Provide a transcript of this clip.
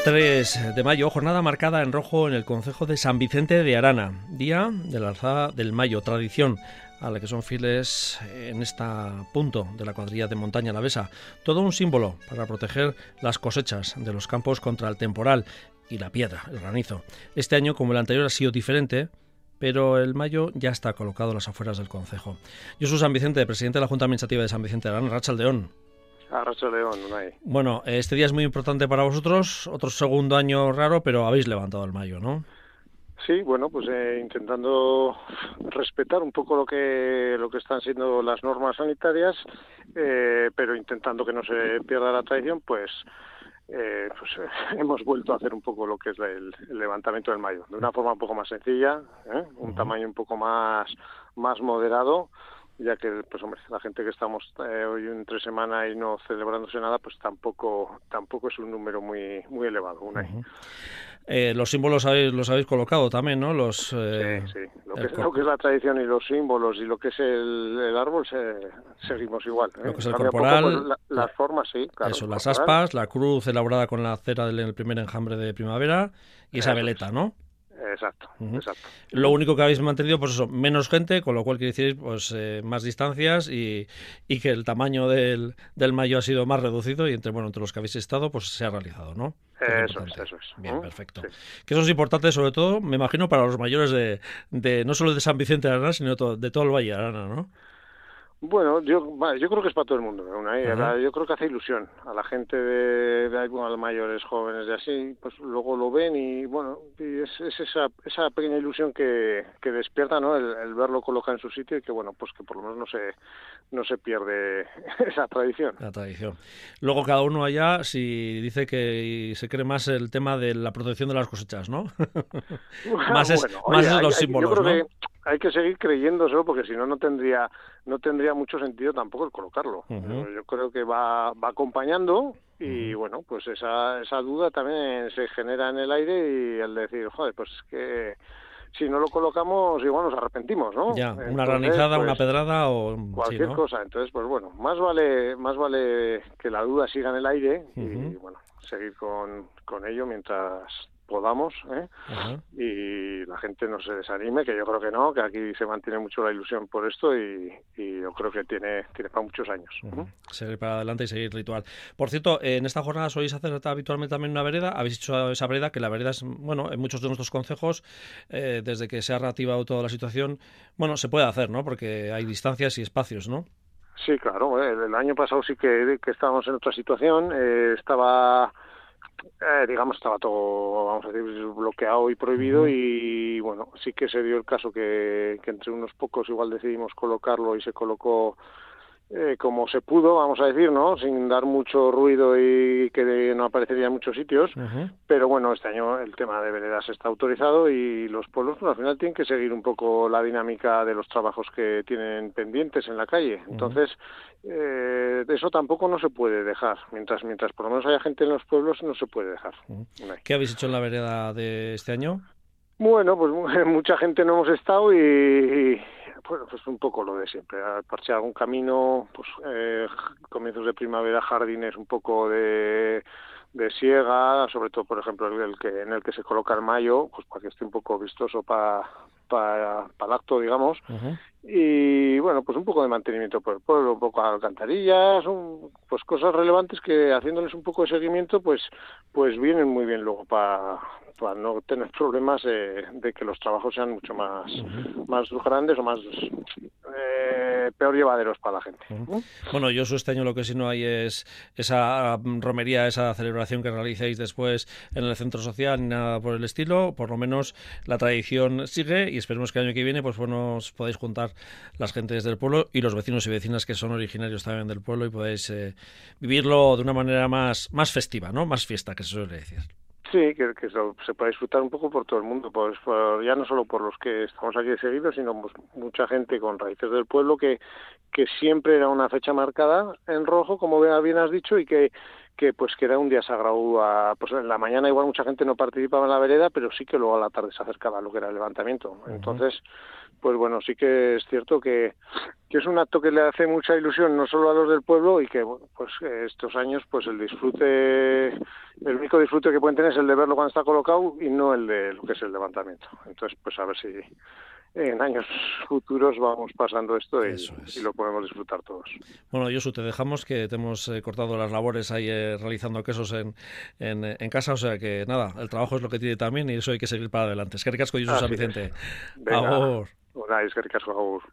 3 de mayo, jornada marcada en rojo en el concejo de San Vicente de Arana, día de la alzada del Mayo, tradición a la que son fieles en este punto de la cuadrilla de montaña alavesa. Todo un símbolo para proteger las cosechas de los campos contra el temporal y la piedra, el granizo. Este año, como el anterior, ha sido diferente, pero el Mayo ya está colocado a las afueras del concejo. Yo soy San Vicente, presidente de la Junta Administrativa de San Vicente de Arana, Arratsaldeon. Arratsaldeon, Unai. Bueno, este día es muy importante para vosotros, otro segundo año raro, pero habéis levantado el Mayo, ¿no? Sí, bueno, pues intentando respetar un poco lo que están siendo las normas sanitarias, pero intentando que no se pierda la tradición, pues hemos vuelto a hacer un poco lo que es el levantamiento del Mayo, de una forma un poco más sencilla, un tamaño un poco más moderado, ya que, pues hombre, la gente que estamos hoy entre semana y no celebrándose nada, pues tampoco es un número muy elevado. Los símbolos los habéis colocado también, ¿no? Sí. Lo que es la tradición y los símbolos y lo que es el árbol, seguimos igual. Lo que es el cambia corporal, poco, pues, las formas, sí, claro. Eso, las aspas, la cruz elaborada con la cera del primer enjambre de primavera y esa veleta, ¿no? Exacto. Lo único que habéis mantenido, pues eso, menos gente, con lo cual quiere decir pues más distancias y que el tamaño del Mayo ha sido más reducido y entre los que habéis estado pues se ha realizado, ¿no? Eso es. Bien, perfecto. Sí. Que eso es importante, sobre todo, me imagino, para los mayores de no solo de San Vicente de Arana, sino de todo el Valle de Arana, ¿no? Bueno, yo creo que es para todo el mundo, yo creo que hace ilusión a la gente de los mayores, jóvenes, de así, pues luego lo ven y bueno, y es esa pequeña ilusión que despierta, ¿no? El verlo colocado en su sitio y que bueno, pues que por lo menos no se pierde esa tradición. La tradición. Luego cada uno allá si dice que se cree más el tema de la protección de las cosechas, ¿no? más es los símbolos, yo creo ¿no? que hay que seguir creyéndoselo porque si no tendría mucho sentido tampoco el colocarlo. Yo creo que va acompañando y bueno, pues esa duda también se genera en el aire y el decir, joder, pues que si no lo colocamos igual nos arrepentimos, ¿no? Ya, una granizada, una pedrada o cualquier cosa. Entonces, pues bueno, más vale que la duda siga en el aire y bueno, seguir con ello mientras podamos, y la gente no se desanime, que yo creo que no, que aquí se mantiene mucho la ilusión por esto y yo creo que tiene para muchos años. Seguir para adelante y seguir ritual. Por cierto, en esta jornada soléis hacer habitualmente también una vereda, habéis hecho esa vereda, que la vereda es, en muchos de nuestros concejos, desde que se ha reactivado toda la situación, se puede hacer, ¿no? Porque hay distancias y espacios, ¿no? Sí, claro, el año pasado sí que estábamos en otra situación, estaba todo, vamos a decir, bloqueado y prohibido y bueno, sí que se dio el caso que entre unos pocos igual decidimos colocarlo y se colocó como se pudo, vamos a decir, ¿no? Sin dar mucho ruido y que no aparecería en muchos sitios, pero bueno, este año el tema de veredas está autorizado y los pueblos pues, al final tienen que seguir un poco la dinámica de los trabajos que tienen pendientes en la calle. Entonces, eso tampoco no se puede dejar. Mientras por lo menos haya gente en los pueblos, no se puede dejar. ¿Qué habéis hecho en la vereda de este año? Bueno, pues mucha gente no hemos estado y bueno, pues un poco lo de siempre, parchear algún camino, pues comienzos de primavera, jardines un poco de siega, sobre todo, por ejemplo, en el que se coloca el Mayo, pues para que esté un poco vistoso para el acto, digamos, y bueno, pues un poco de mantenimiento por el pueblo, un poco de alcantarillas, pues cosas relevantes que haciéndoles un poco de seguimiento, pues vienen muy bien luego para no tener problemas de que los trabajos sean mucho más grandes o más peor llevaderos para la gente. Bueno, yo este año lo que sí no hay es esa romería, esa celebración que realicéis después en el centro social, ni nada por el estilo. Por lo menos la tradición sigue y esperemos que el año que viene pues os podáis juntar las gentes del pueblo y los vecinos y vecinas que son originarios también del pueblo y podéis vivirlo de una manera más festiva, ¿no? Más fiesta, que se suele decir. Sí, que se puede disfrutar un poco por todo el mundo, pues ya no solo por los que estamos aquí seguidos, sino pues, mucha gente con raíces del pueblo que siempre era una fecha marcada en rojo, como bien has dicho, y que que era un día sagrado. Pues en la mañana igual mucha gente no participaba en la vereda, pero sí que luego a la tarde se acercaba a lo que era el levantamiento. Entonces, pues bueno, sí que es cierto que es un acto que le hace mucha ilusión no solo a los del pueblo, y que pues estos años pues el único disfrute que pueden tener es el de verlo cuando está colocado y no el de lo que es el levantamiento. Entonces, pues a ver si en años futuros vamos pasando esto y lo podemos disfrutar todos. Bueno, Josu, te dejamos, que te hemos cortado las labores ahí realizando quesos en casa, o sea que nada, el trabajo es lo que tiene también y eso hay que seguir para adelante. Eskerrik asko, Josu San Vicente. Venga, Agur. eskerrik asko, agur.